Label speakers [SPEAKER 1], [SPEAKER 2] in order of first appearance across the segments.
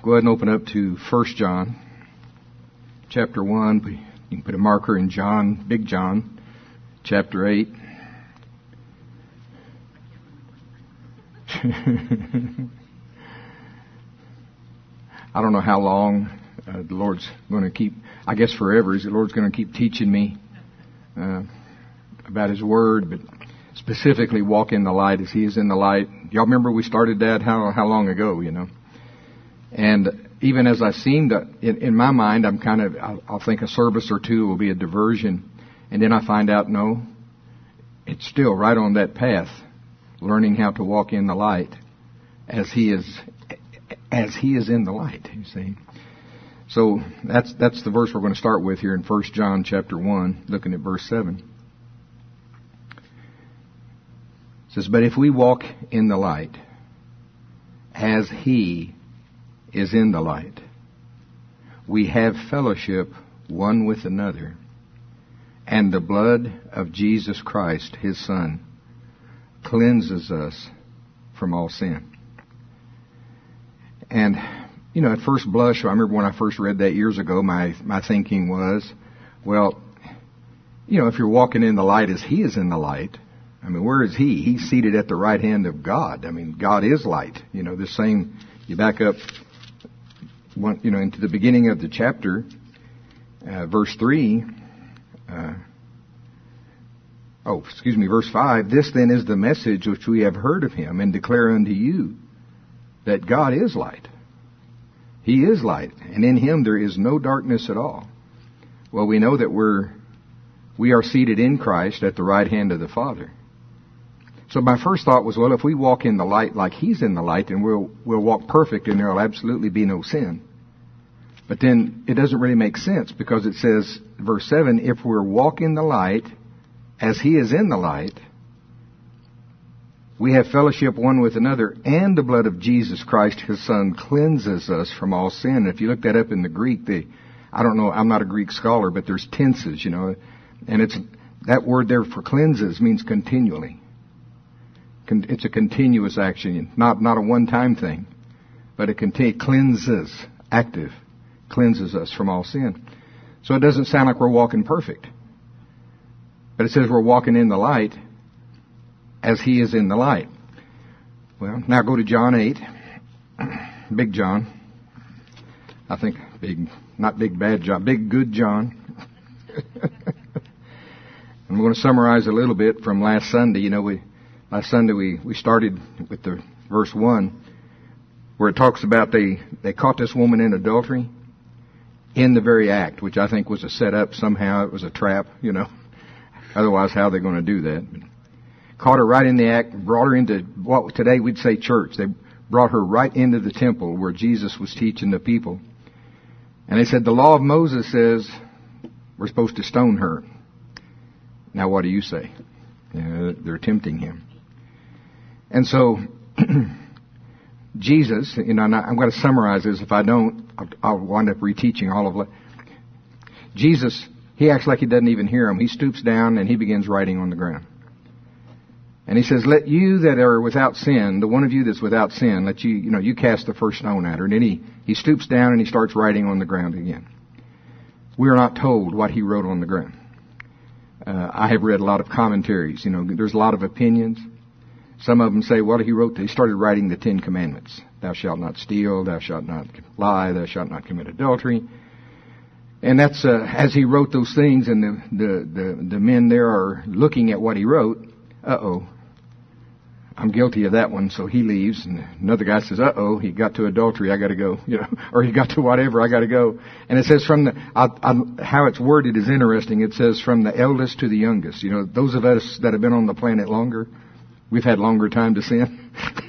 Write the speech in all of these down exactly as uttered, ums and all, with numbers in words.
[SPEAKER 1] Go ahead and open up to First John, chapter one. You can put a marker in John, Big John, chapter eight. I don't know how long uh, the Lord's going to keep, I guess forever, is the Lord's going to keep teaching me uh, about His Word, but specifically walk in the light as He is in the light. Y'all remember we started that how how long ago, you know? And even as I seem to, in, in my mind, I'm kind of, I'll, I'll think a service or two will be a diversion, and then I find out, no, it's still right on that path, learning how to walk in the light as He is, as He is in the light, you see. So that's that's the verse we're going to start with here in First John chapter one, looking at verse seven. It says, "But if we walk in the light, as He is in the light, we have fellowship one with another, and the blood of Jesus Christ, His Son, cleanses us from all sin." And, you know, at first blush, I remember when I first read that years ago, my, my thinking was, well, you know, if you're walking in the light as He is in the light, I mean, where is He? He's seated at the right hand of God. I mean, God is light. You know, the same, you back up, one, you know, into the beginning of the chapter, uh, verse three, uh, oh, excuse me, verse five, "This then is the message which we have heard of Him and declare unto you, that God is light. He is light, and in Him there is no darkness at all." Well, we know that we're, we are seated in Christ at the right hand of the Father. So my first thought was, well, if we walk in the light like He's in the light, then we'll, we'll walk perfect and there will absolutely be no sin. But then it doesn't really make sense, because it says, verse seven, "If we're walking the light as He is in the light, we have fellowship one with another, and the blood of Jesus Christ, His Son, cleanses us from all sin." And if you look that up in the Greek, the, I don't know, I'm not a Greek scholar, but there's tenses, you know, and it's, that word there for cleanses means continually. It's a continuous action, not, not a one-time thing, but it contain, cleanses, active, cleanses us from all sin. So it doesn't sound like we're walking perfect, but it says we're walking in the light as He is in the light. Well, now go to John eight, Big John. I think big, not big bad John, big good John. I'm going to summarize a little bit from last Sunday. You know, we last Sunday we, we started with the verse one, where it talks about they, they caught this woman in adultery in the very act, which I think was a setup somehow. It was a trap, you know. Otherwise, how are they going to do that? But caught her right in the act, brought her into what today we'd say church. They brought her right into the temple where Jesus was teaching the people. And they said, the law of Moses says we're supposed to stone her. Now what do you say? You know, they're tempting Him. And so, Jesus, you know, I'm going to summarize this. If I don't, I'll, I'll wind up reteaching all of it. Jesus, He acts like He doesn't even hear him. He stoops down and He begins writing on the ground. And He says, "Let you that are without sin, the one of you that's without sin, let you, you know, you cast the first stone at her." And then he, he stoops down and He starts writing on the ground again. We are not told what He wrote on the ground. Uh, I have read a lot of commentaries. You know, there's a lot of opinions. Some of them say, well, He wrote, He started writing the Ten Commandments. Thou shalt not steal, thou shalt not lie, thou shalt not commit adultery. And that's, uh, as He wrote those things, and the, the, the, the men there are looking at what He wrote, uh-oh, I'm guilty of that one, so he leaves. And another guy says, uh-oh, he got to adultery, I got to go, you know, or he got to whatever, I got to go. And it says from the, I, I, how it's worded is interesting. It says from the eldest to the youngest. You know, those of us that have been on the planet longer, we've had longer time to sin.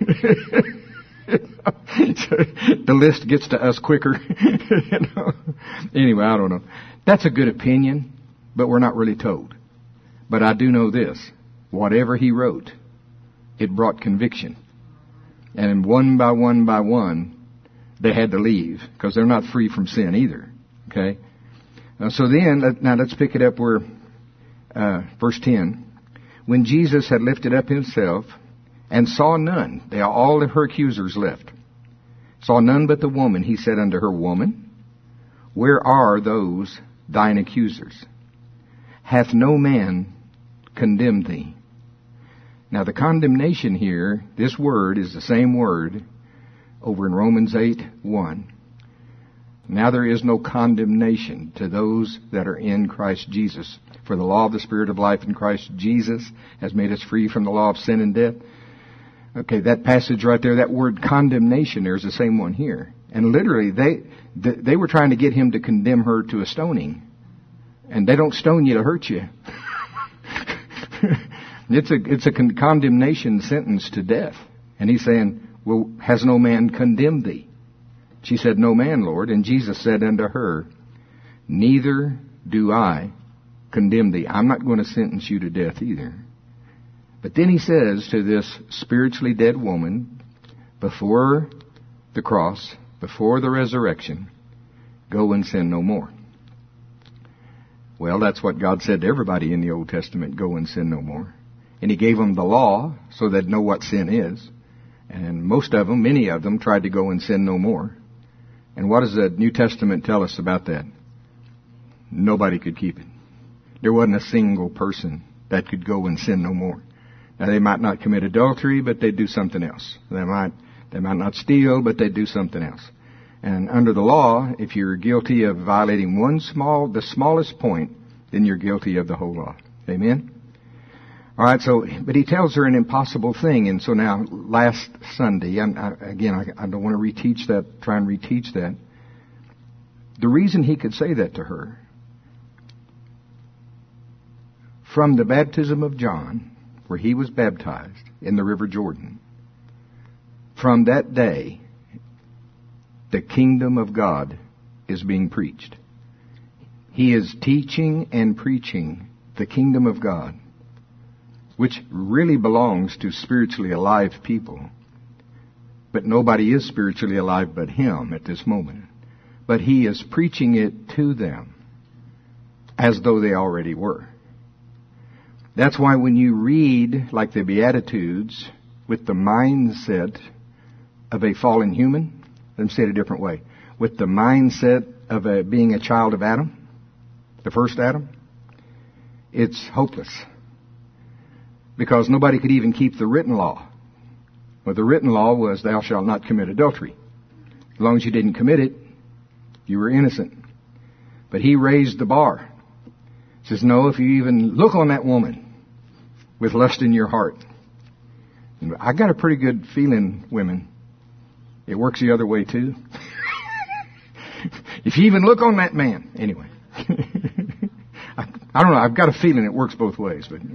[SPEAKER 1] The list gets to us quicker. You know? Anyway, I don't know. That's a good opinion, but we're not really told. But I do know this. Whatever He wrote, it brought conviction. And one by one by one, they had to leave, because they're not free from sin either. Okay? Uh, so then, now let's pick it up where, uh, verse ten. "When Jesus had lifted up Himself and saw none," they all of her accusers left, saw none but the woman, he said unto her, Woman, where are those thine accusers? Hath no man condemned thee? Now the condemnation here, this word is the same word over in Romans eight one. Now there is no condemnation to those that are in Christ Jesus. For the law of the Spirit of life in Christ Jesus has made us free from the law of sin and death. Okay, that passage right there, that word condemnation, there's the same one here. And literally, they they were trying to get him to condemn her to a stoning. And they don't stone you to hurt you. it's a it's a con- condemnation sentence to death. And he's saying, well, has no man condemned thee? She said, No man, Lord. And Jesus said unto her, Neither do I condemn thee. I'm not going to sentence you to death either. But then he says to this spiritually dead woman, before the cross, before the resurrection, go and sin no more. Well, that's what God said to everybody in the Old Testament, go and sin no more. And he gave them the law so they'd know what sin is. And most of them, many of them, tried to go and sin no more. And what does the New Testament tell us about that? Nobody could keep it. There wasn't a single person that could go and sin no more. Now, they might not commit adultery, but they'd do something else. They might, they might not steal, but they'd do something else. And under the law, if you're guilty of violating one small, the smallest point, then you're guilty of the whole law. Amen? All right, so, but he tells her an impossible thing. And so now, last Sunday, I'm, I, again, I, I don't want to reteach that, try and reteach that. The reason he could say that to her, from the baptism of John, where he was baptized in the River Jordan, from that day, the kingdom of God is being preached. He is teaching and preaching the kingdom of God, which really belongs to spiritually alive people. But nobody is spiritually alive but him at this moment. But he is preaching it to them as though they already were. That's why when you read, like the Beatitudes, with the mindset of a fallen human, let me say it a different way, with the mindset of a, being a child of Adam, the first Adam, it's hopeless. Because nobody could even keep the written law. Well, the written law was, thou shalt not commit adultery. As long as you didn't commit it, you were innocent. But he raised the bar. He says, no, if you even look on that woman with lust in your heart. I got a pretty good feeling, women, it works the other way too. If you even look on that man. Anyway. I, I don't know, I've got a feeling it works both ways, but...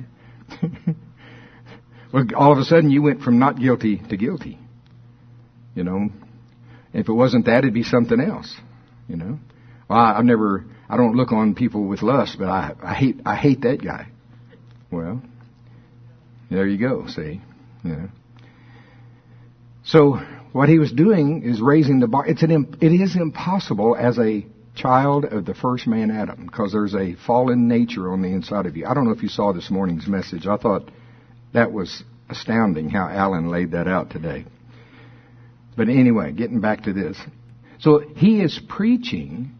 [SPEAKER 1] Well, all of a sudden you went from not guilty to guilty. You know, if it wasn't that, it'd be something else. You know, well, I, I've never, I don't look on people with lust, but I, I hate, I hate that guy. Well, there you go. See, you know. So what he was doing is raising the bar. It's an, it is impossible as a child of the first man Adam, because there's a fallen nature on the inside of you. I don't know if you saw this morning's message. I thought that was astounding how Alan laid that out today. But anyway, getting back to this. So he is preaching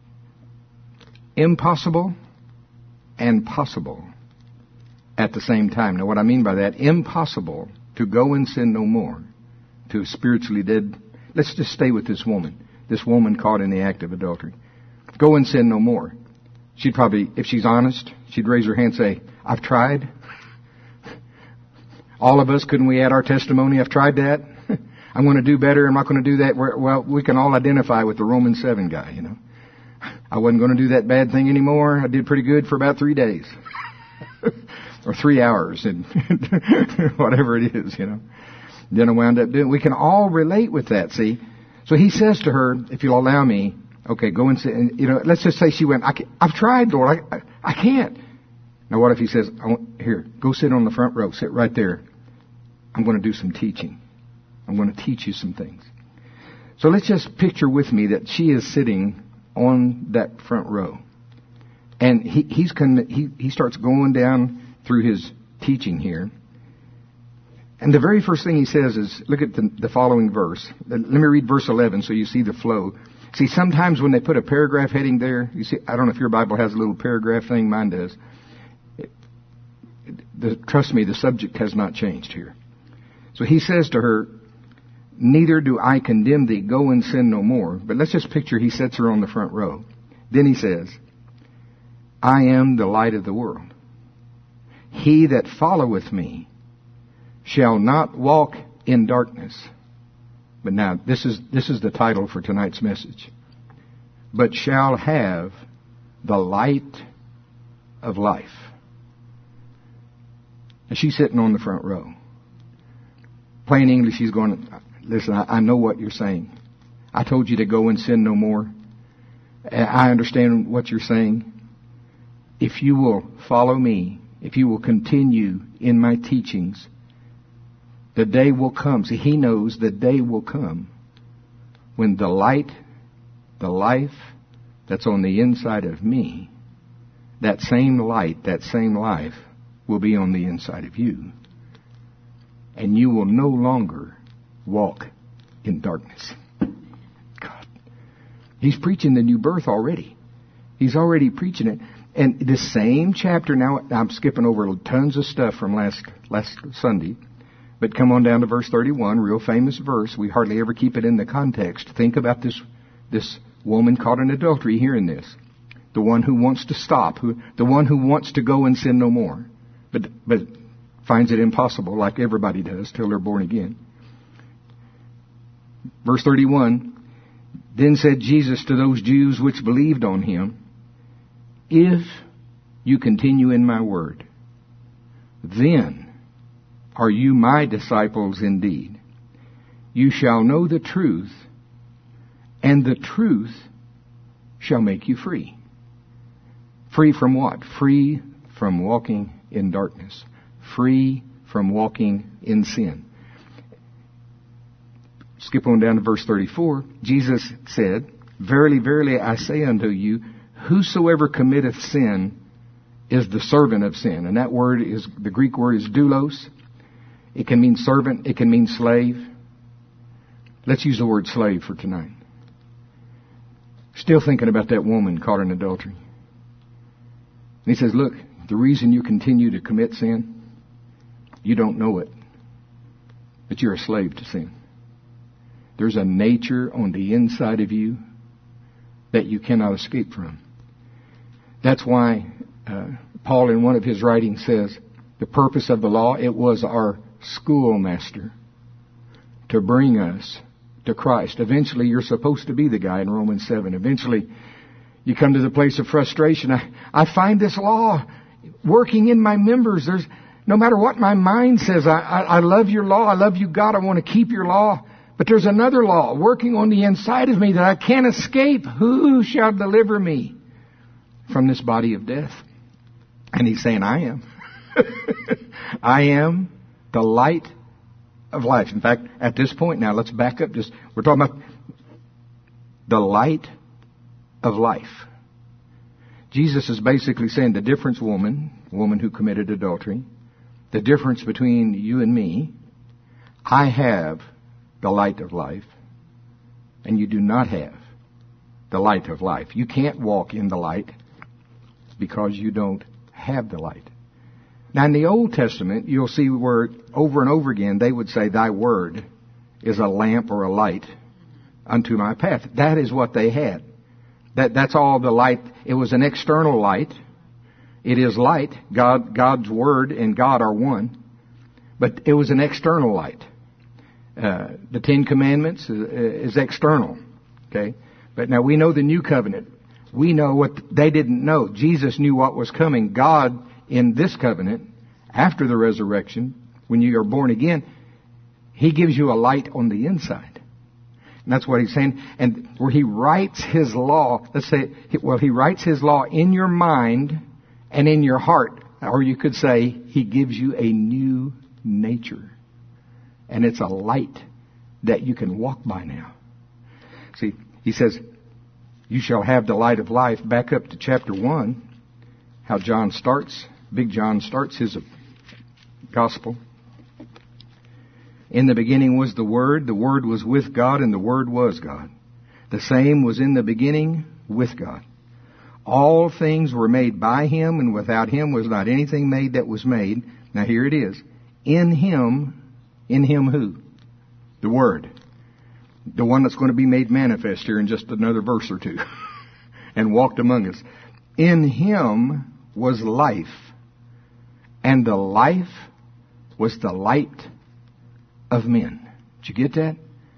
[SPEAKER 1] impossible and possible at the same time. Now what I mean by that, impossible to go and sin no more, to a spiritually dead. Let's just stay with this woman. This woman caught in the act of adultery. Go and sin no more. She'd probably, if she's honest, she'd raise her hand and say, I've tried. All of us, couldn't we add our testimony? I've tried that. I'm going to do better. I'm not going to do that. Well, we can all identify with the Romans seven guy, you know. I wasn't going to do that bad thing anymore. I did pretty good for about three days. Or three hours, and whatever it is, you know. Then I wound up doing, we can all relate with that, see. So he says to her, if you'll allow me, okay, go and sit, and, you know, let's just say she went, I can't, I've tried, Lord, I, I, I can't. Now what if he says, I want, here, go sit on the front row, sit right there. I'm going to do some teaching. I'm going to teach you some things. So let's just picture with me that she is sitting on that front row. And he, he's con- he, he starts going down through his teaching here. And the very first thing he says is, look at the, the following verse. Let me read verse eleven so you see the flow. See, sometimes when they put a paragraph heading there, you see, I don't know if your Bible has a little paragraph thing, mine does. It, it, the, trust me, the subject has not changed here. So he says to her, neither do I condemn thee, go and sin no more. But let's just picture he sets her on the front row. Then he says, I am the light of the world. He that followeth me shall not walk in darkness. But now, this is this is the title for tonight's message. But shall have the light of life. And she's sitting on the front row. Plain English, she's going, listen, I, I know what you're saying. I told you to go and sin no more. I understand what you're saying. If you will follow me, if you will continue in my teachings, the day will come. See, he knows the day will come when the light, the life that's on the inside of me, that same light, that same life will be on the inside of you. And you will no longer walk in darkness. God. He's preaching the new birth already. He's already preaching it. And the same chapter, now I'm skipping over tons of stuff from last last Sunday. But come on down to verse thirty-one, real famous verse. We hardly ever keep it in the context. Think about this this woman caught in adultery hearing this. The one who wants to stop, who the one who wants to go and sin no more. But but finds it impossible, like everybody does, till they're born again. Verse thirty-one, then said Jesus to those Jews which believed on him, if you continue in my word, then are you my disciples indeed? You shall know the truth, and the truth shall make you free. Free from what? Free from walking in darkness. Free from walking in sin. Skip on down to verse thirty-four. Jesus said, verily, verily, I say unto you, whosoever committeth sin is the servant of sin. And that word is, the Greek word is doulos. It can mean servant. It can mean slave. Let's use the word slave for tonight. Still thinking about that woman caught in adultery. And he says, look, the reason you continue to commit sin, you don't know it, but you're a slave to sin. There's a nature on the inside of you that you cannot escape from. That's why uh, Paul in one of his writings says, the purpose of the law, it was our schoolmaster to bring us to Christ. Eventually, you're supposed to be the guy in Romans seven. Eventually, you come to the place of frustration. I, I find this law working in my members. There's no matter what my mind says, I, I, I love your law. I love you, God. I want to keep your law. But there's another law working on the inside of me that I can't escape. Who shall deliver me from this body of death? And he's saying, I am. I am the light of life. In fact, at this point now, let's back up. Just we're talking about the light of life. Jesus is basically saying the difference, woman, woman who committed adultery, the difference between you and me, I have the light of life, and you do not have the light of life. You can't walk in the light because you don't have the light. Now, in the Old Testament, you'll see where over and over again they would say, thy word is a lamp or a light unto my path. That is what they had. That, that's all the light. It was an external light. It is light. God, God's word and God are one. But it was an external light. Uh, the Ten Commandments is, is external. Okay? But now we know the New Covenant. We know what they didn't know. Jesus knew what was coming. God, in this covenant, after the resurrection, when you are born again, He gives you a light on the inside. And that's what He's saying. And where He writes His law, let's say, well, He writes His law in your mind and in your heart. Or you could say, He gives you a new nature. And it's a light that you can walk by now. See, He says, you shall have the light of life. Back up to chapter one, how John starts, Big John starts his gospel. In the beginning was the Word. The Word was with God, and the Word was God. The same was in the beginning with God. All things were made by Him, and without Him was not anything made that was made. Now here it is. In Him, in Him who? The Word. The one that's going to be made manifest here in just another verse or two. And walked among us. In Him was life. And the life was the light of men. Did you get that?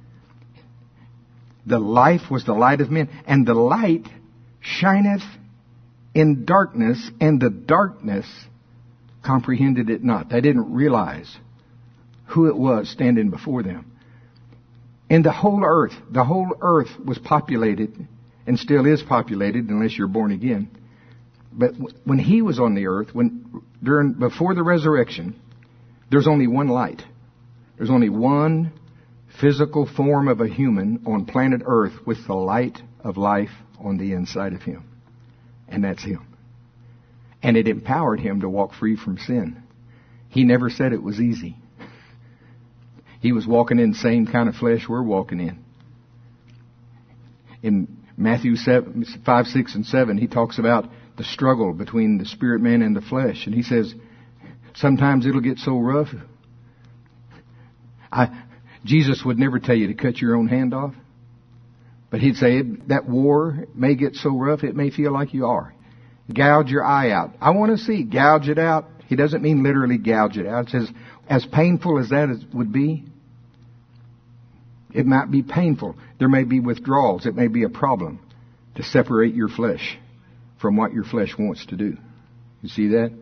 [SPEAKER 1] The life was the light of men. And the light shineth in darkness, and the darkness comprehended it not. They didn't realize who it was standing before them. And the whole earth, the whole earth was populated, and still is populated unless you're born again. But when He was on the earth, when during before the resurrection, there's only one light. There's only one physical form of a human on planet Earth with the light of life on the inside of him. And that's Him. And it empowered Him to walk free from sin. He never said it was easy. He was walking in the same kind of flesh we're walking in. In Matthew five, six, and seven, He talks about the struggle between the spirit man and the flesh. And He says, sometimes it'll get so rough. I, Jesus would never tell you to cut your own hand off. But He'd say, that war may get so rough, it may feel like you are. Gouge your eye out. I want to see. Gouge it out. He doesn't mean literally gouge it out. It says, as painful as that would be, it might be painful. There may be withdrawals. It may be a problem to separate your flesh from what your flesh wants to do. You see that?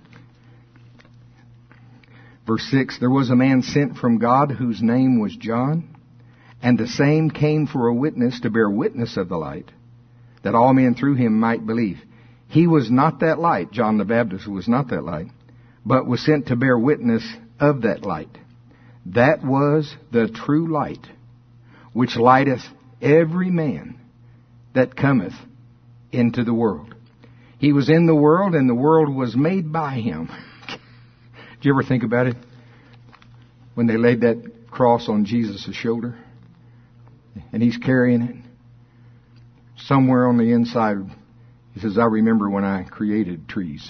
[SPEAKER 1] Verse six, there was a man sent from God whose name was John, and the same came for a witness to bear witness of the light, that all men through him might believe. He was not that light, John the Baptist was not that light, but was sent to bear witness of that light. That was the true light, which lighteth every man that cometh into the world. He was in the world, and the world was made by Him. Did you ever think about it? When they laid that cross on Jesus' shoulder, and He's carrying it. Somewhere on the inside, He says, I remember when I created trees.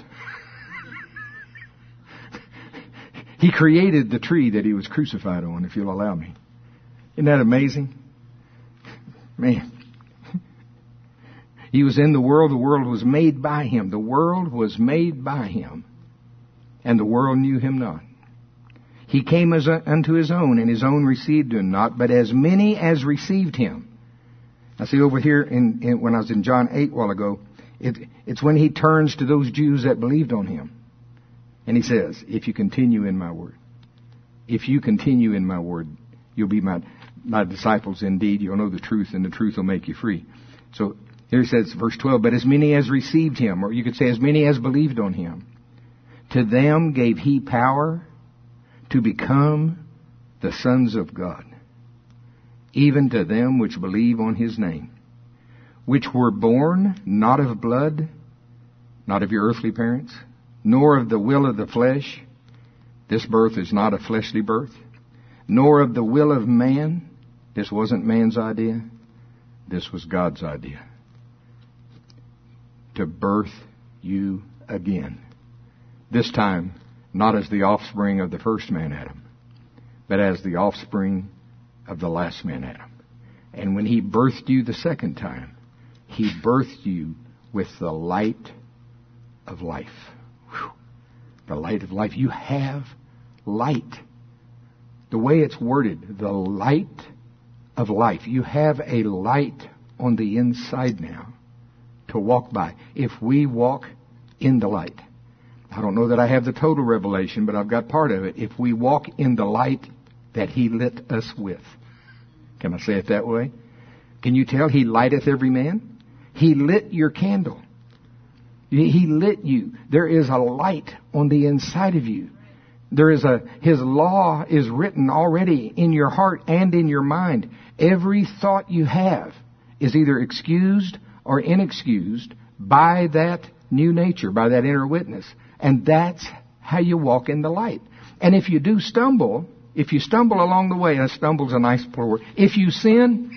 [SPEAKER 1] He created the tree that He was crucified on, if you'll allow me. Isn't that amazing? Man. He was in the world. The world was made by Him. The world was made by Him. And the world knew Him not. He came as a, unto His own, and His own received Him not. But as many as received Him. I see over here, in, in when I was in John eight a while ago, it, it's when He turns to those Jews that believed on Him. And He says, if you continue in my word, if you continue in my word, you'll be my, my disciples indeed. You'll know the truth, and the truth will make you free. So here He says, verse twelve, but as many as received Him, or you could say as many as believed on Him, to them gave He power to become the sons of God, even to them which believe on His name, which were born not of blood, not of your earthly parents, nor of the will of the flesh. This birth is not a fleshly birth, nor of the will of man. This wasn't man's idea. This was God's idea. To birth you again. This time, not as the offspring of the first man Adam, but as the offspring of the last man Adam. And when He birthed you the second time, He birthed you with the light of life. Whew. The light of life. You have light. The way it's worded, the light of life. You have a light on the inside now to walk by. If we walk in the light. I don't know that I have the total revelation, but I've got part of it. If we walk in the light that He lit us with. Can I say it that way? Can you tell He lighteth every man? He lit your candle. He lit you. There is a light on the inside of you. There is a, His law is written already in your heart and in your mind. Every thought you have is either excused or inexcused by that new nature, by that inner witness. And that's how you walk in the light. And if you do stumble, If you stumble along the way, and stumble's a nice plural word. If you sin,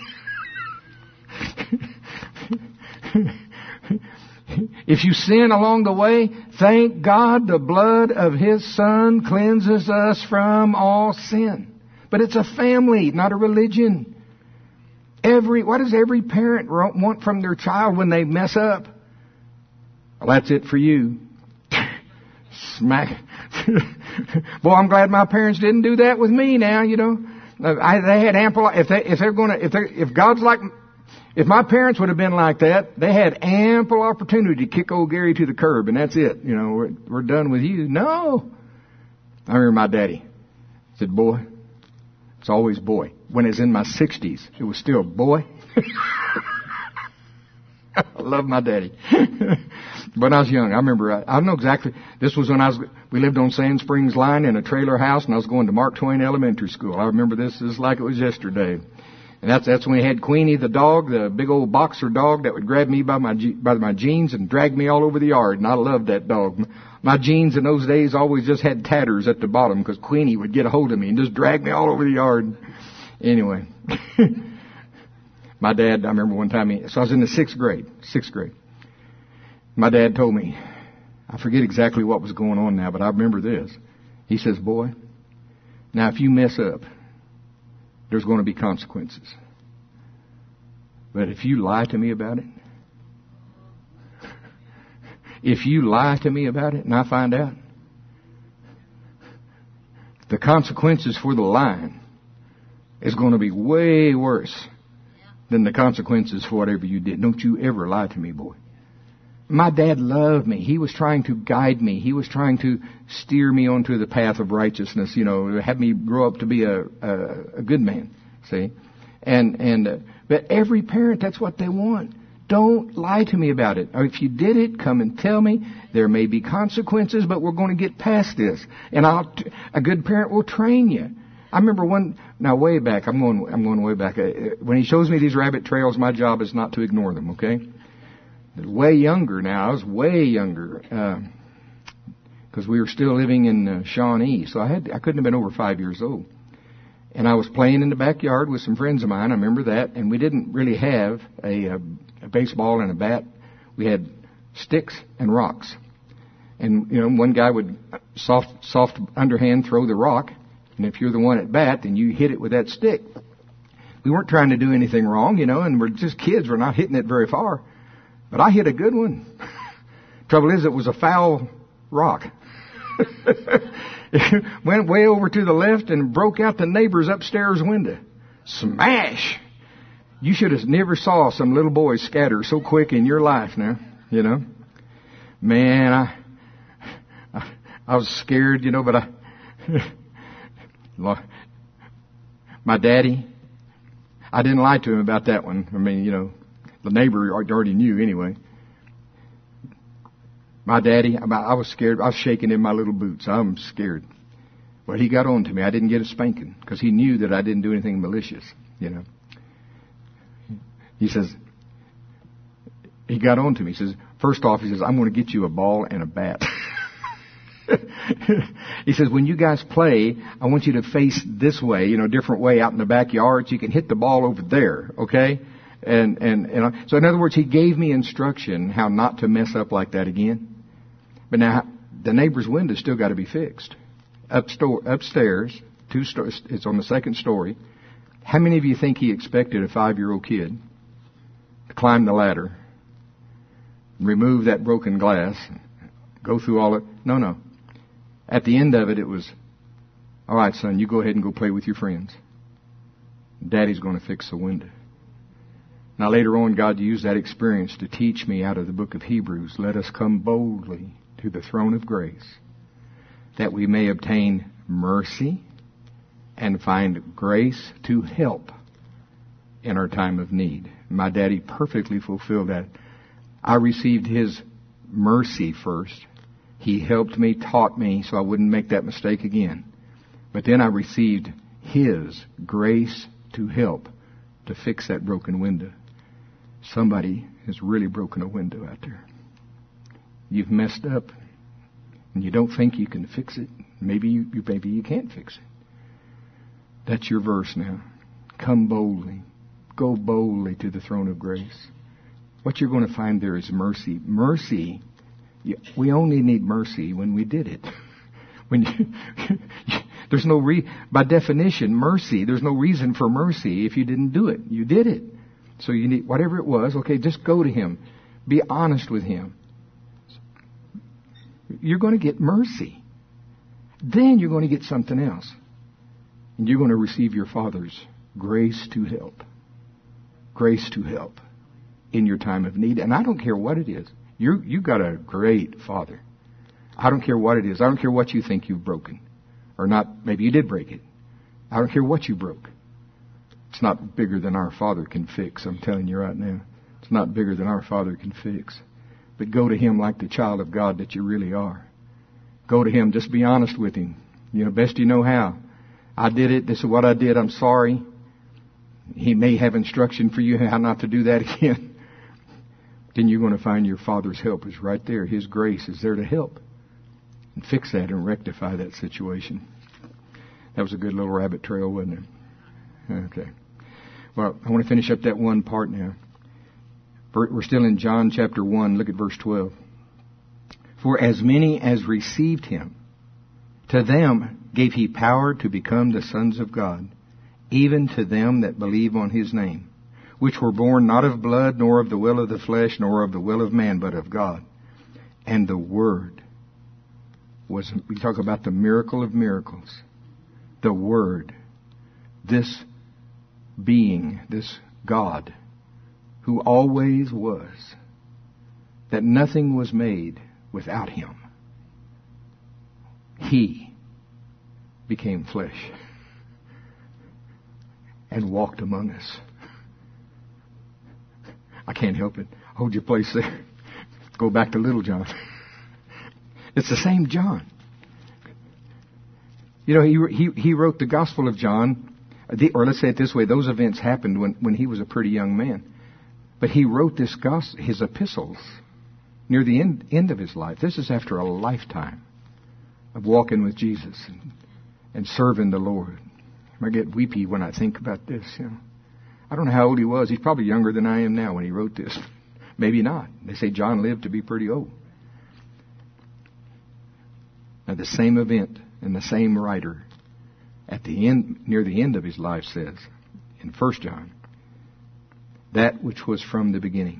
[SPEAKER 1] if you sin along the way, thank God the blood of His Son cleanses us from all sin. But it's a family, not a religion. Every, what does every parent want from their child when they mess up? Well, that's it for you. Smack. Boy, I'm glad my parents didn't do that with me now, you know. I, they had ample, if they, if they're gonna, if they, if God's like, if my parents would have been like that, they had ample opportunity to kick old Gary to the curb, and that's it. You know, we're, we're done with you. No. I remember my daddy said, boy, it's always boy. When it's in my sixties, it was still boy. I love my daddy. When I was young, I remember, I, I know exactly, this was when I was, we lived on Sand Springs Line in a trailer house, and I was going to Mark Twain Elementary School. I remember this is like it was yesterday. And that's, that's when we had Queenie the dog, the big old boxer dog that would grab me by my, by my jeans and drag me all over the yard. And I loved that dog. My jeans in those days always just had tatters at the bottom because Queenie would get a hold of me and just drag me all over the yard. Anyway. My dad, I remember one time, he, so I was in the sixth grade, sixth grade. My dad told me, I forget exactly what was going on now, but I remember this. He says, boy, now if you mess up, there's going to be consequences. But if you lie to me about it, if you lie to me about it and I find out, the consequences for the lying is going to be way worse than the consequences for whatever you did. Don't you ever lie to me, boy. My dad loved me. He was trying to guide me. He was trying to steer me onto the path of righteousness, you know, have me grow up to be a, a, a good man, see? And, and, uh, but every parent, that's what they want. Don't lie to me about it. Or if you did it, come and tell me. There may be consequences, but we're going to get past this. And I'll, a good parent will train you. I remember one, now way back, I'm going, I'm going way back. When he shows me these rabbit trails, my job is not to ignore them, okay? Way younger now. I was way younger, because uh, we were still living in uh, Shawnee, so I had I couldn't have been over five years old. And I was playing in the backyard with some friends of mine. I remember that, and we didn't really have a, a, a baseball and a bat. We had sticks and rocks, and you know, one guy would soft soft underhand throw the rock, and if you're the one at bat, then you hit it with that stick. We weren't trying to do anything wrong, you know, and we're just kids. We're not hitting it very far. But I hit a good one. Trouble is, it was a foul rock. It went way over to the left and broke out the neighbor's upstairs window. Smash! You should have never saw some little boys scatter so quick in your life now, you know. Man, I, I, I was scared, you know, but I, my daddy, I didn't lie to him about that one. I mean, you know, the neighbor already knew anyway. My daddy, I was scared. I was shaking in my little boots. I'm scared. Well, he got on to me. I didn't get a spanking because he knew that I didn't do anything malicious, you know. He says, he got on to me. He says, first off, he says, I'm going to get you a ball and a bat. He says, when you guys play, I want you to face this way, you know, different way out in the backyard so you can hit the ball over there, okay? And, and, and so in other words, he gave me instruction how not to mess up like that again. But now the neighbor's window's still got to be fixed. Upstore, upstairs, two stories, it's on the second story. How many of you think he expected a five-year-old kid to climb the ladder, remove that broken glass, go through all it? No, no. At the end of it, it was, all right, son, you go ahead and go play with your friends. Daddy's going to fix the window. Now later on, God used that experience to teach me out of the book of Hebrews, let us come boldly to the throne of grace, that we may obtain mercy and find grace to help in our time of need. My daddy perfectly fulfilled that. I received his mercy first. He helped me, taught me, so I wouldn't make that mistake again. But then I received his grace to help to fix that broken window. Somebody has really broken a window out there. You've messed up, and you don't think you can fix it. Maybe you, maybe you can't fix it. That's your verse now. Come boldly. Go boldly to the throne of grace. What you're going to find there is mercy. Mercy, we only need mercy when we did it. When you, there's no re, by definition, mercy, there's no reason for mercy if you didn't do it. You did it. So you need, whatever it was, okay, just go to Him. Be honest with Him. You're going to get mercy. Then you're going to get something else. And you're going to receive your Father's grace to help. Grace to help in your time of need. And I don't care what it is. You you got a great Father. I don't care what it is. I don't care what you think you've broken. Or not, maybe you did break it. I don't care what you broke. It's not bigger than our Father can fix. I'm telling you right now. It's not bigger than our Father can fix. But go to Him like the child of God that you really are. Go to Him. Just be honest with Him. You know, best you know how. I did it. This is what I did. I'm sorry. He may have instruction for you how not to do that again. Then you're going to find your Father's help is right there. His grace is there to help. And fix that and rectify that situation. That was a good little rabbit trail, wasn't it? Okay. Well, I want to finish up that one part now. We're still in John chapter one. Look at verse twelve. For as many as received Him, to them gave He power to become the sons of God, even to them that believe on His name, which were born not of blood, nor of the will of the flesh, nor of the will of man, but of God. And the Word was, we talk about the miracle of miracles. The Word, this being, this God, who always was, that nothing was made without Him. He became flesh and walked among us. I can't help it. Hold your place there. Go back to Little John. It's the same John. You know, he he he wrote the Gospel of John, or let's say it this way: those events happened when when he was a pretty young man. But he wrote this gospel, his epistles, near the end, end of his life. This is after a lifetime of walking with Jesus and, and serving the Lord. I get weepy when I think about this. You know, I don't know how old he was. He's probably younger than I am now when he wrote this. Maybe not. They say John lived to be pretty old. Now, the same event and the same writer at the end, near the end of his life, says in First John, that which was from the beginning,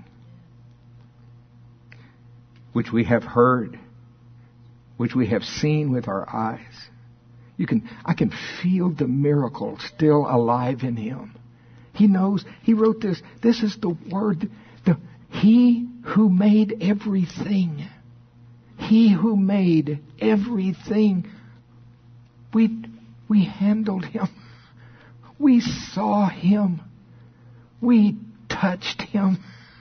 [SPEAKER 1] which we have heard, which we have seen with our eyes. You can, I can feel the miracle still alive in Him. He knows. He wrote this. This is the Word. The, he who made everything. He who made everything. We, we handled Him. We saw Him. We touched Him.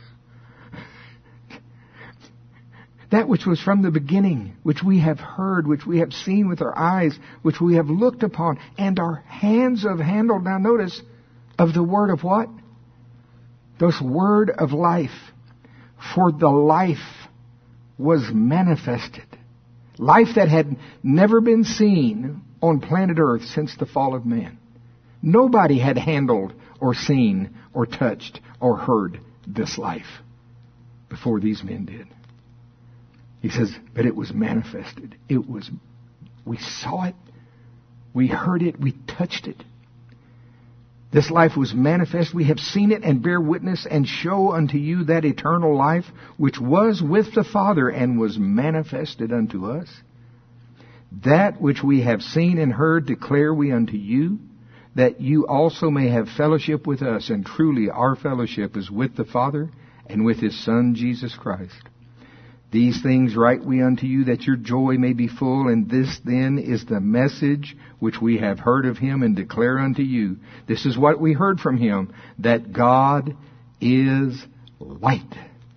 [SPEAKER 1] That which was from the beginning, which we have heard, which we have seen with our eyes, which we have looked upon, and our hands have handled. Now notice, of the word of what? This word of life. For the life was manifested. Life that had never been seen on planet Earth since the fall of man. Nobody had handled or seen or touched or heard this life before these men did. He says, but it was manifested. It was, we saw it, we heard it, we touched it. This life was manifest. We have seen it and bear witness and show unto you that eternal life which was with the Father and was manifested unto us. That which we have seen and heard declare we unto you, that you also may have fellowship with us. And truly our fellowship is with the Father and with His Son Jesus Christ. These things write we unto you, that your joy may be full. And this then is the message which we have heard of Him and declare unto you. This is what we heard from Him, that God is light.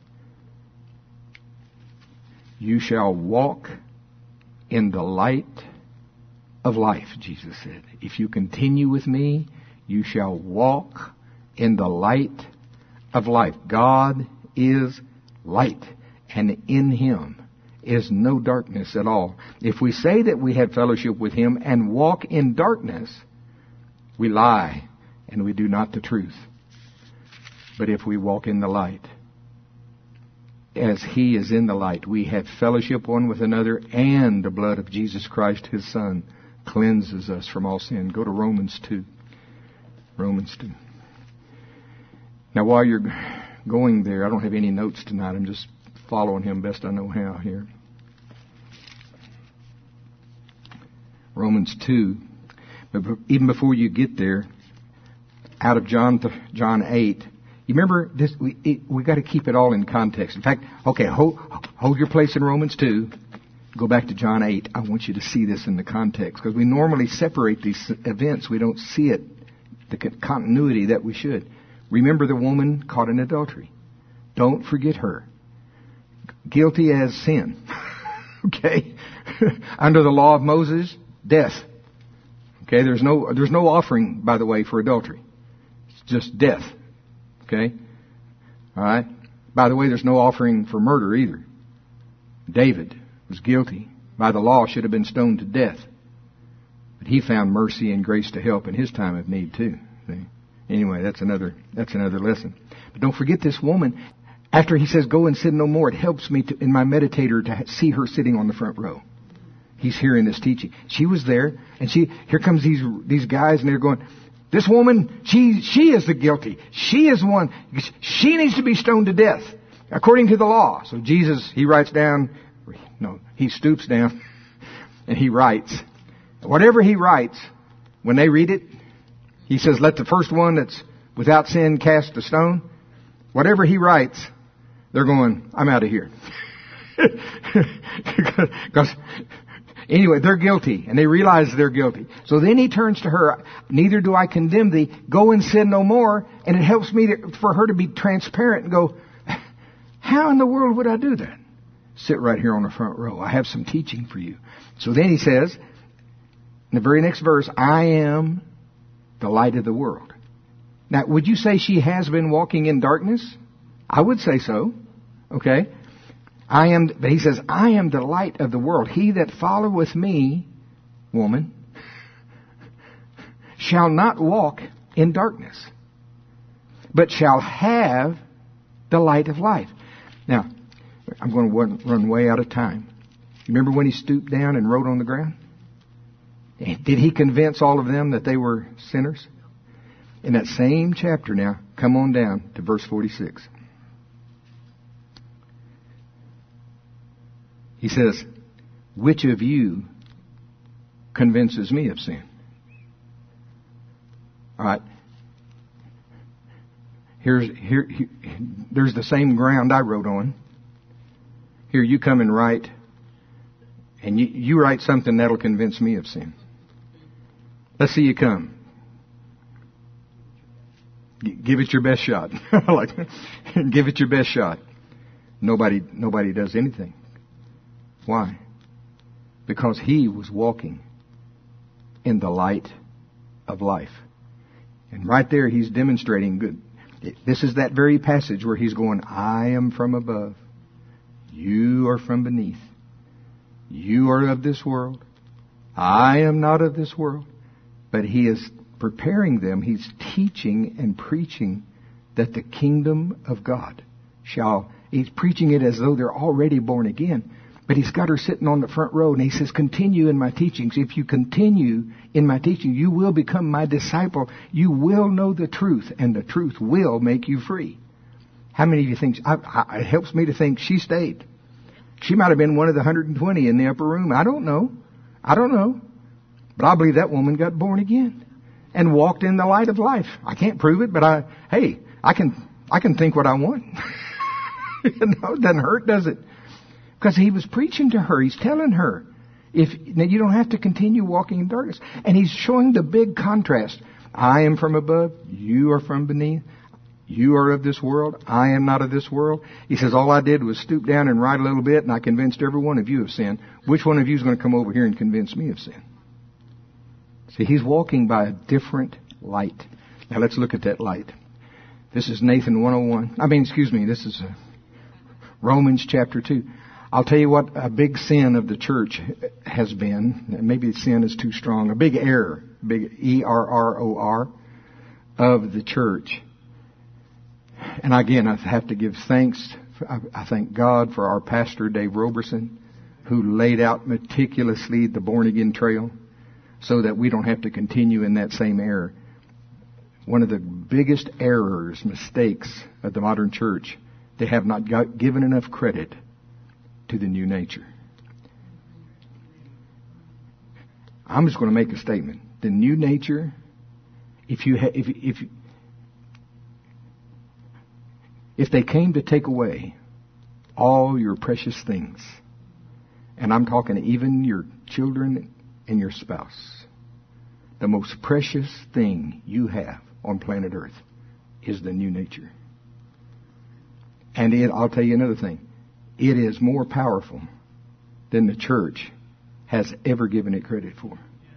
[SPEAKER 1] You shall walk in the light of life, Jesus said. If you continue with me, you shall walk in the light of life. God is light, and in Him is no darkness at all. If we say that we have fellowship with Him and walk in darkness, We lie, and we do not the truth. But if we walk in the light, as He is in the light, we have fellowship one with another, and the blood of Jesus Christ, His Son, cleanses us from all sin. Go to Romans two. Romans two. Now, while you're going there, I don't have any notes tonight. I'm just following him best I know how here. Romans two. But even before you get there, out of John John eight, you remember this? We it, we got to keep it all in context. In fact, okay, hold hold your place in Romans two. Go back to John eight. I want you to see this in the context, because we normally separate these events. We don't see it, the continuity that we should. Remember the woman caught in adultery. Don't forget her. Guilty as sin. Okay? Under the law of Moses, death. Okay? There's no, there's no offering, by the way, for adultery. It's just death. Okay? Alright? By the way, there's no offering for murder either. David was guilty. By the law, should have been stoned to death. But he found mercy and grace to help in his time of need too. See? Anyway, that's another, that's another lesson. But don't forget this woman. After he says, go and sin no more, it helps me to, in my meditator to see her sitting on the front row. He's hearing this teaching. She was there, and she, here comes these, these guys, and they're going, this woman, she, she is the guilty. She is one. She needs to be stoned to death, according to the law. So Jesus, he writes down, no, he stoops down, and he writes. Whatever he writes, when they read it, he says, let the first one that's without sin cast a stone. Whatever he writes, they're going, I'm out of here. Because anyway, they're guilty, and they realize they're guilty. So then he turns to her, neither do I condemn thee, go and sin no more. And it helps me to, for her to be transparent and go, how in the world would I do that? Sit right here on the front row. I have some teaching for you. So then he says, in the very next verse, I am the light of the world. Now, would you say she has been walking in darkness? I would say so. Okay. I am, but he says, I am the light of the world. He that followeth me, woman, shall not walk in darkness, but shall have the light of life. Now, I'm going to run, run way out of time. Remember when he stooped down and wrote on the ground? Did he convince all of them that they were sinners? In that same chapter now, come on down to verse forty-six. He says, which of you convinces me of sin? All right. Here's, here, here, there's the same ground I wrote on. Here you come and write, and you, you write something that'll convince me of sin. Let's see you come. Give it your best shot. Like, give it your best shot. Nobody, nobody does anything. Why? Because he was walking in the light of life. And right there he's demonstrating good. This is that very passage where he's going, I am from above. You are from beneath. You are of this world. I am not of this world. But he is preparing them. He's teaching and preaching that the kingdom of God shall, he's preaching it as though they're already born again. But he's got her sitting on the front row, and he says, continue in my teachings. If you continue in my teaching, you will become my disciple. You will know the truth, and the truth will make you free. How many of you think, I, I, it helps me to think she stayed. She might have been one of the one hundred twenty in the upper room. I don't know. I don't know. But I believe that woman got born again and walked in the light of life. I can't prove it, but I, hey, I can, I can think what I want. You know, it doesn't hurt, does it? Because he was preaching to her. He's telling her, if now you don't have to continue walking in darkness. And he's showing the big contrast. I am from above. You are from beneath. You are of this world. I am not of this world. He says, all I did was stoop down and write a little bit, and I convinced every one of you of sin. Which one of you is going to come over here and convince me of sin? See, he's walking by a different light. Now let's look at that light. This is Nathan one oh one. I mean, excuse me, this is uh, Romans chapter two. I'll tell you what a big sin of the church has been. Maybe sin is too strong. A big error, big E R R O R, of the church. And again, I have to give thanks. I thank God for our pastor, Dave Roberson, who laid out meticulously the born-again trail so that we don't have to continue in that same error. One of the biggest errors, mistakes of the modern church, they have not got, given enough credit to the new nature. I'm just going to make a statement. The new nature, if you ha- if if if they came to take away all your precious things, and I'm talking even your children and your spouse, the most precious thing you have on planet Earth is the new nature. And it, I'll tell you another thing. It is more powerful than the church has ever given it credit for.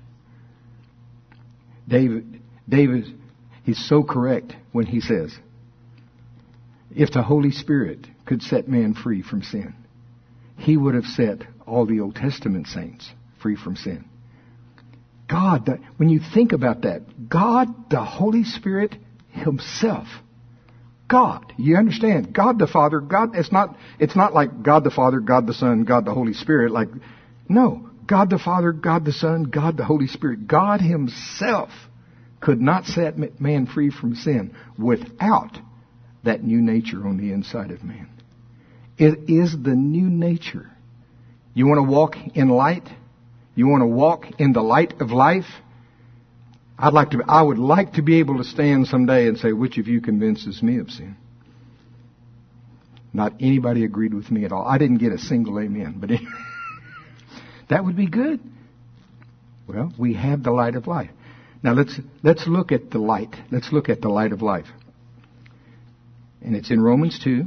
[SPEAKER 1] David, David, he's so correct when he says, if the Holy Spirit could set man free from sin, he would have set all the Old Testament saints free from sin. God, the, when you think about that, God, the Holy Spirit himself, God, you understand? God the Father, God, it's not, it's not like God the Father, God the Son, God the Holy Spirit, like, no, God the Father, God the Son, God the Holy Spirit. God himself could not set man free from sin without that new nature on the inside of man. It is the new nature. You want to walk in light? You want to walk in the light of life? I'd like to, I would like to be able to stand someday and say, which of you convinces me of sin? Not anybody agreed with me at all. I didn't get a single amen, but anyway, that would be good. Well, we have the light of life. Now let's, let's look at the light. Let's look at the light of life. And it's in Romans two,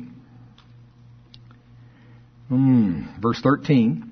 [SPEAKER 1] mm, verse thirteen.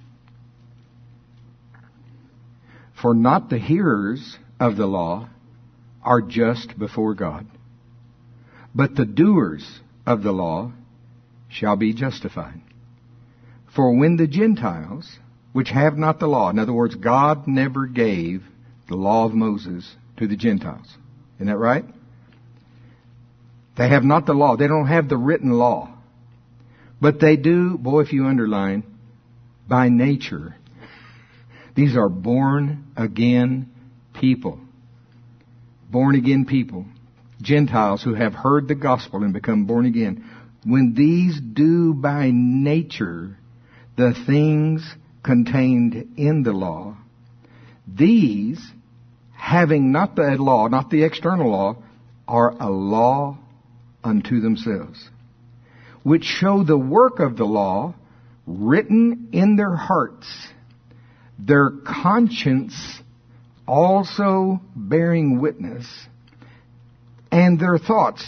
[SPEAKER 1] For not the hearers of the law are just before God, but the doers of the law shall be justified. For when the Gentiles, which have not the law, in other words, God never gave the law of Moses to the Gentiles. Isn't that right? They have not the law. They don't have the written law. But they do, boy, if you underline, by nature. These are born again people. Born again people. Gentiles who have heard the gospel and become born again. When these do by nature the things contained in the law, these, having not the law, not the external law, are a law unto themselves, which show the work of the law written in their hearts, their conscience also bearing witness, and their thoughts.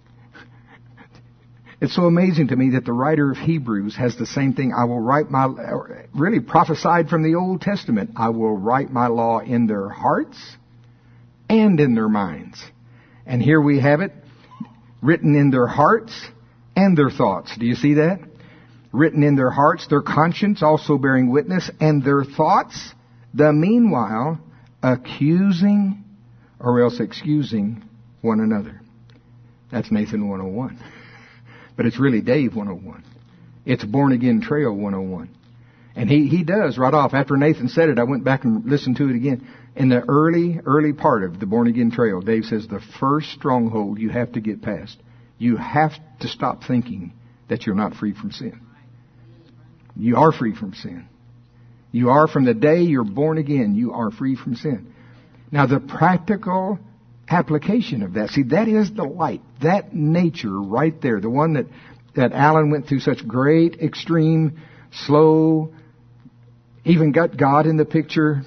[SPEAKER 1] It's so amazing to me that the writer of Hebrews has the same thing. I will write my, really prophesied from the Old Testament, I will write my law in their hearts and in their minds. And here we have it, written in their hearts and their thoughts. Do you see that? Written in their hearts, their conscience also bearing witness, and their thoughts, the meanwhile, accusing or else excusing one another. That's Nathan one oh one. But it's really Dave one oh one. It's Born Again Trail one oh one. And he, he does right off. After Nathan said it, I went back and listened to it again. In the early, early part of the Born Again Trail, Dave says the first stronghold you have to get past, you have to stop thinking that you're not free from sin. You are free from sin. You are from the day you're born again, you are free from sin. Now the practical application of that, see, that is the light, that nature right there, the one that, that Alan went through such great, extreme, slow, even got God in the picture.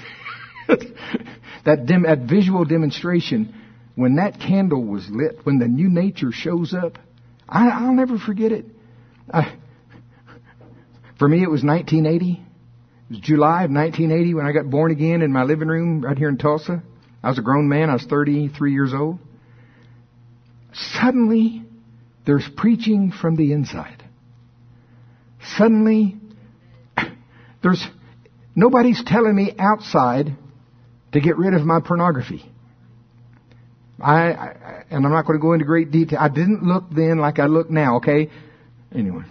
[SPEAKER 1] that, dim, that visual demonstration, when that candle was lit, when the new nature shows up, I, I'll never forget it. I, for me, it was nineteen eighty. It was July of nineteen eighty when I got born again in my living room right here in Tulsa. I was a grown man. I was thirty-three years old. Suddenly, there's preaching from the inside. Suddenly, there's nobody's telling me outside to get rid of my pornography. I, I and I'm not going to go into great detail. I didn't look then like I look now, okay? Anyway.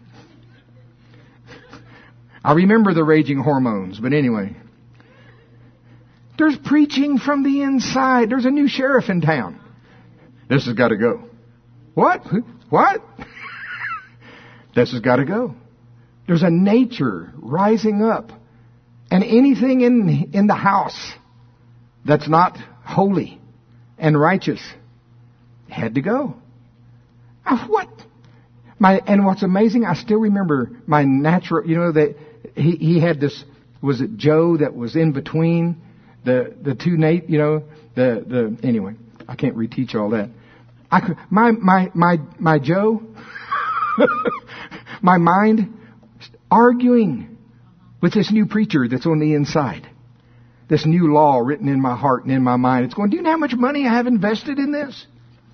[SPEAKER 1] I remember the raging hormones, but anyway. There's preaching from the inside. There's a new sheriff in town. This has got to go. What? What? This has got to go. There's a nature rising up. And anything in in the house that's not holy and righteous had to go. Uh, what? My and what's amazing, I still remember my natural. You know that he he had this. Was it Joe that was in between the the two Nate? You know the the anyway. I can't reteach all that. I could, my my my my Joe, my mind arguing with this new preacher that's on the inside. This new law written in my heart and in my mind. It's going, do you know how much money I have invested in this?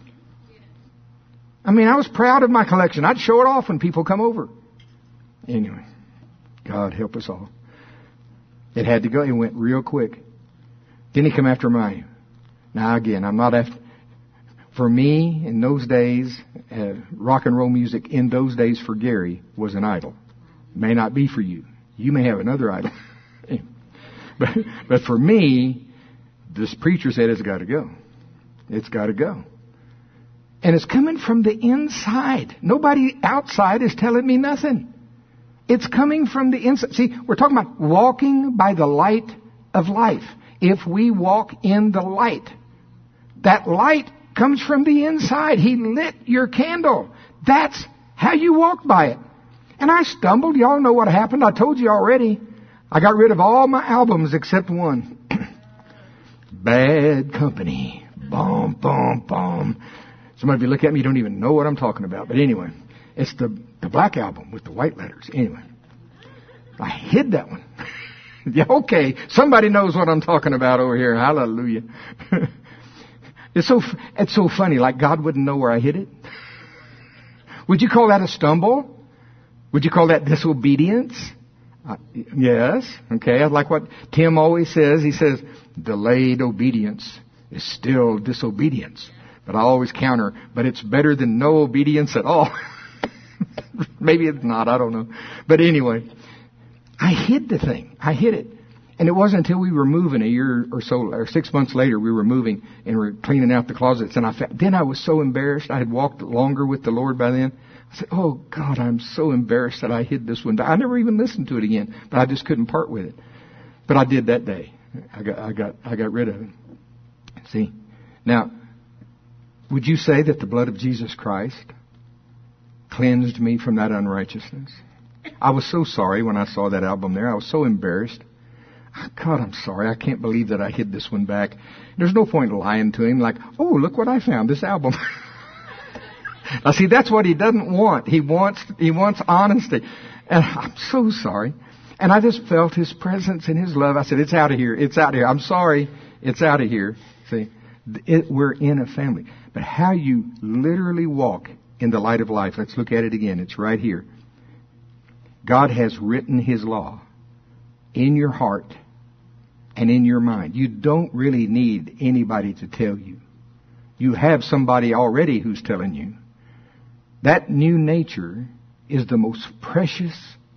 [SPEAKER 1] I mean, I was proud of my collection. I'd show it off when people come over. Anyway, God help us all. It had to go. It went real quick. Then he come after my. Now again, I'm not after. For me, in those days, uh, rock and roll music in those days for Gary was an idol. May not be for you. You may have another idol. but, but for me, this preacher said it's got to go. It's got to go. And it's coming from the inside. Nobody outside is telling me nothing. It's coming from the inside. See, we're talking about walking by the light of life. If we walk in the light, that light comes from the inside. He lit your candle. That's how you walk by it. And I stumbled. Y'all know what happened. I told you already. I got rid of all my albums except one. Bad Company. Boom, boom, boom. Some of you look at me, you don't even know what I'm talking about. But anyway, it's the, the black album with the white letters. Anyway, I hid that one. Yeah, okay. Somebody knows what I'm talking about over here. Hallelujah. It's so, it's so funny, like God wouldn't know where I hid it. Would you call that a stumble? Would you call that disobedience? Uh, yes. Okay. I like what Tim always says. He says, delayed obedience is still disobedience. But I always counter, but it's better than no obedience at all. Maybe it's not. I don't know. But anyway, I hid the thing. I hid it. And it wasn't until we were moving a year or so, or six months later, we were moving and we were cleaning out the closets. And I fa- then I was so embarrassed. I had walked longer with the Lord by then. I said, oh, God, I'm so embarrassed that I hid this one. I never even listened to it again, but I just couldn't part with it. But I did that day. I got, I got, I got rid of it. See? Now, would you say that the blood of Jesus Christ cleansed me from that unrighteousness? I was so sorry when I saw that album there. I was so embarrassed. God, I'm sorry. I can't believe that I hid this one back. There's no point lying to him like, oh, look what I found, this album. Now, see, that's what he doesn't want. He wants, he wants honesty. And I'm so sorry. And I just felt his presence and his love. I said, it's out of here. It's out of here. I'm sorry. It's out of here. See, it, we're in a family. But how you literally walk in the light of life, let's look at it again. It's right here. God has written his law in your heart and in your mind. You don't really need anybody to tell you. You have somebody already who's telling you. That new nature is the most precious,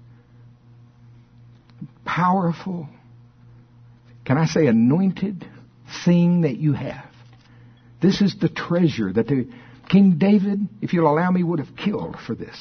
[SPEAKER 1] powerful, can I say anointed thing that you have. This is the treasure that the King David, if you'll allow me, would have killed for this.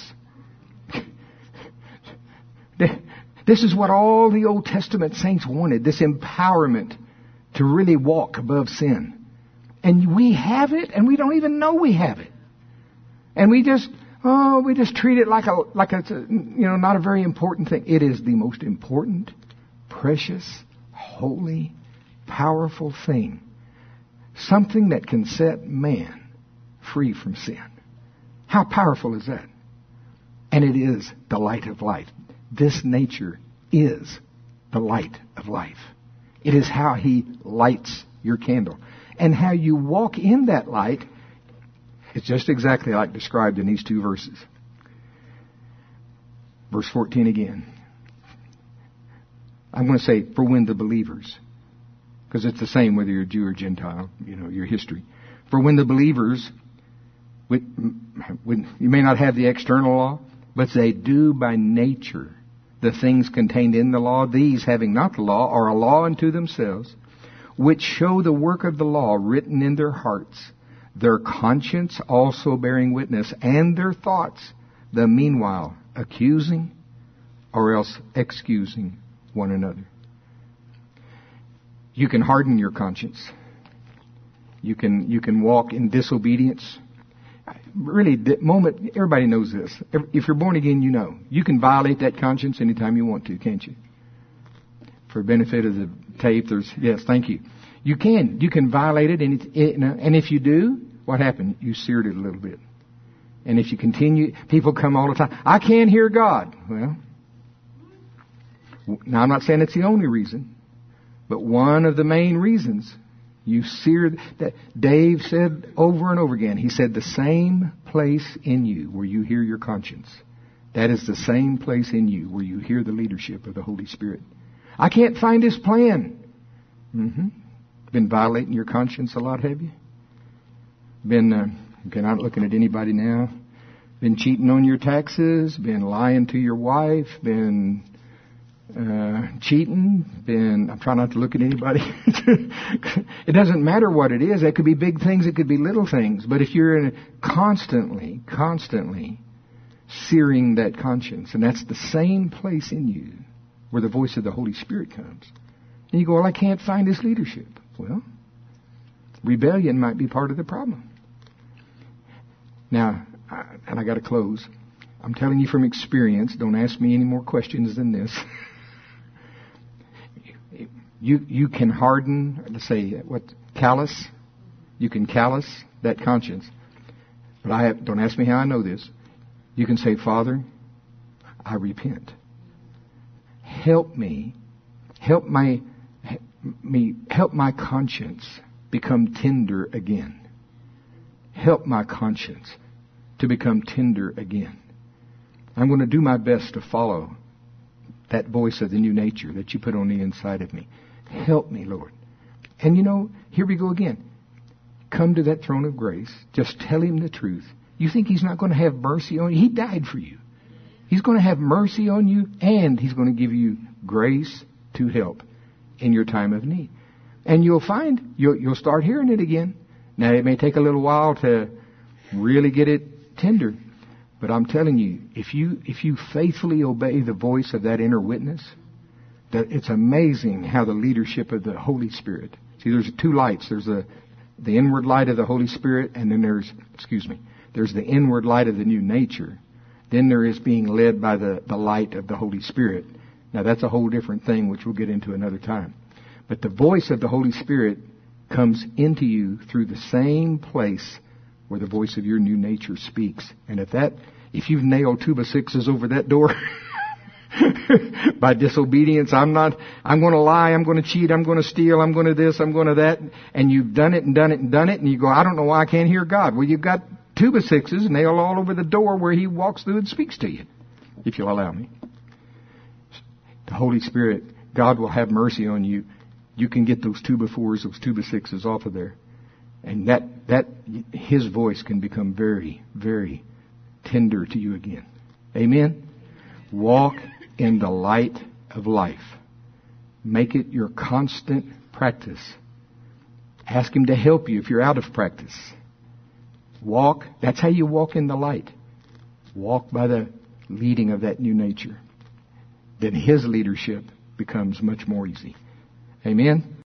[SPEAKER 1] This is what all the Old Testament saints wanted, this empowerment to really walk above sin. And we have it, and we don't even know we have it. And we just, oh, we just treat it like a, like it's a, you know, not a very important thing. It is the most important, precious, holy, powerful thing. Something that can set man free from sin. How powerful is that? And it is the light of life. This nature is the light of life. It is how he lights your candle. And how you walk in that light is just exactly like described in these two verses. Verse fourteen again. I'm going to say, for when the believers, because it's the same whether you're Jew or Gentile, you know, your history. For when the believers, when you may not have the external law, but they do by nature the things contained in the law, these, having not the law, are a law unto themselves, which show the work of the law written in their hearts, their conscience also bearing witness, and their thoughts, the meanwhile accusing or else excusing one another. You can harden your conscience. You can you can walk in disobedience. Really, the moment, everybody knows this. If you're born again, you know. You can violate that conscience anytime you want to, can't you? For benefit of the tape, there's, yes, thank you. You can. You can violate it, and, it, and if you do, what happened? You seared it a little bit. And if you continue, people come all the time, I can't hear God. Well, now I'm not saying it's the only reason, but one of the main reasons. You seared that. Dave said over and over again, he said, the same place in you where you hear your conscience, that is the same place in you where you hear the leadership of the Holy Spirit. I can't find His plan. Mm-hmm. Been violating your conscience a lot, have you? Been, uh, okay, not looking at anybody now. Been cheating on your taxes, been lying to your wife, been Uh, cheating, been, I'm trying not to look at anybody. It doesn't matter what it is. It could be big things, it could be little things. But if you're in constantly, constantly searing that conscience, and that's the same place in you where the voice of the Holy Spirit comes. And you go, well, I can't find His leadership. Well, rebellion might be part of the problem. Now, and I got to close. I'm telling you from experience, don't ask me any more questions than this. You you can harden, let's say, what, callous? You can callous that conscience. But I have, don't ask me how I know this. You can say, Father, I repent. Help me, help my, me, help my conscience become tender again. Help my conscience to become tender again. I'm going to do my best to follow that voice of the new nature that you put on the inside of me. Help me, Lord. And you know, here we go again. Come to that throne of grace. Just tell Him the truth. You think He's not going to have mercy on you? He died for you. He's going to have mercy on you, and He's going to give you grace to help in your time of need. And you'll find, you'll, you'll start hearing it again. Now, it may take a little while to really get it tender. But I'm telling you, if you if you faithfully obey the voice of that inner witness, that it's amazing how the leadership of the Holy Spirit. See, there's two lights. There's the the inward light of the Holy Spirit, and then there's, excuse me, there's the inward light of the new nature. Then there is being led by the, the light of the Holy Spirit. Now that's a whole different thing, which we'll get into another time. But the voice of the Holy Spirit comes into you through the same place where the voice of your new nature speaks. And if that, if you've nailed two by sixes over that door by disobedience, I'm not, I'm going to lie, I'm going to cheat, I'm going to steal, I'm going to this, I'm going to that, and you've done it and done it and done it, and you go, I don't know why I can't hear God. Well, you've got two by sixes nailed all over the door where He walks through and speaks to you, if you'll allow me. The Holy Spirit, God will have mercy on you. You can get those two by fours, those two by sixes off of there. And that, that, His voice can become very, very tender to you again. Amen? Walk in the light of life. Make it your constant practice. Ask Him to help you if you're out of practice. Walk, that's how you walk in the light. Walk by the leading of that new nature. Then His leadership becomes much more easy. Amen?